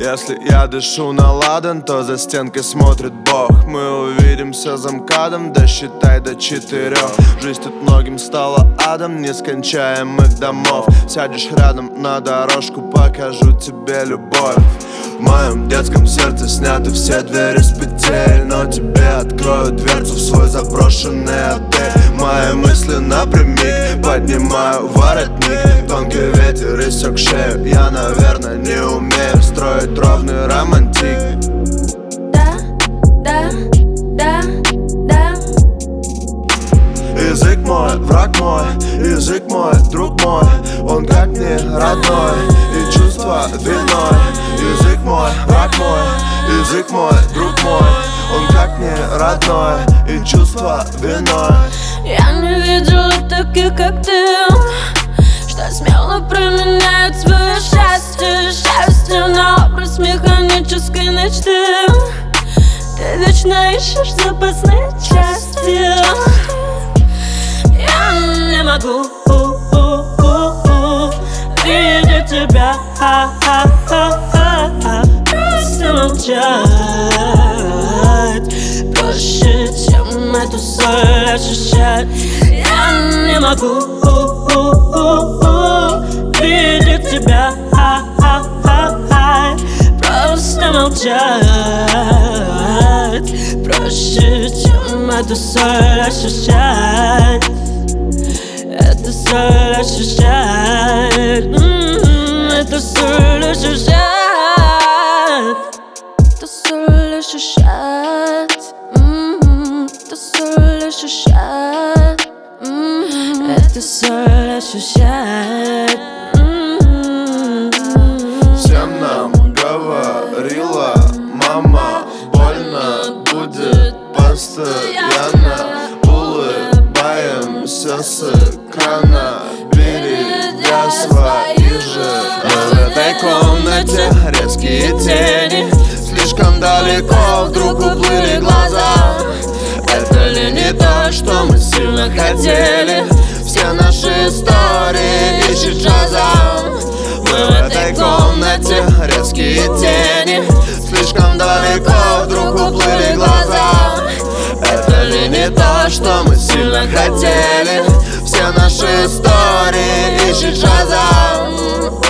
Если я дышу на ладан, то за стенкой смотрит Бог. Мы увидимся за МКАДом, да считай до 4. Жизнь тут многим стала адом нескончаемых домов. Сядешь рядом на дорожку, покажу тебе любовь. В моем детском сердце сняты все двери с петель, но тебе открою дверцу в свой заброшенный отель. Мои мысли напрямик, поднимаю воротник. Тонкий ветер иссек шею, я, наверное, не умею строить ровный романтик. Да, да, да, да. Язык мой, враг мой, язык мой, друг мой. Он как мне родной, и чувства виной. Язык мой, враг мой, язык мой, друг мой. Он как мне родной, и чувства виной. Я не видела таких, как ты, что смело променяют свое счастье. Счастье на образ механической мечты. Ты вечно ищешь запасные части. Я не могу видеть тебя, просто молчать. Проще, чем эту соль ощущать. Я не могу видеть тебя, просто молчать. Проще, чем эту соль ощущать. Эту соль ощущать. Эту соль ощущать. Эту соль ощущать. Эту соль ощущать. Эту соль ощущать. Всем нам говорила мама, больно будет постоянно. Улыбаемся с экрана, берегя свои же. Но в этой комнате резкие тени, слишком далеко вдруг уплыли глаза. Это ли не то, что мы сильно хотели? Все наши истории ищет Шазам. Мы в этой комнате резкие тени, слишком далеко вдруг уплыли глаза. Это ли не то, что мы сильно хотели? Все наши истории ищет Шазам.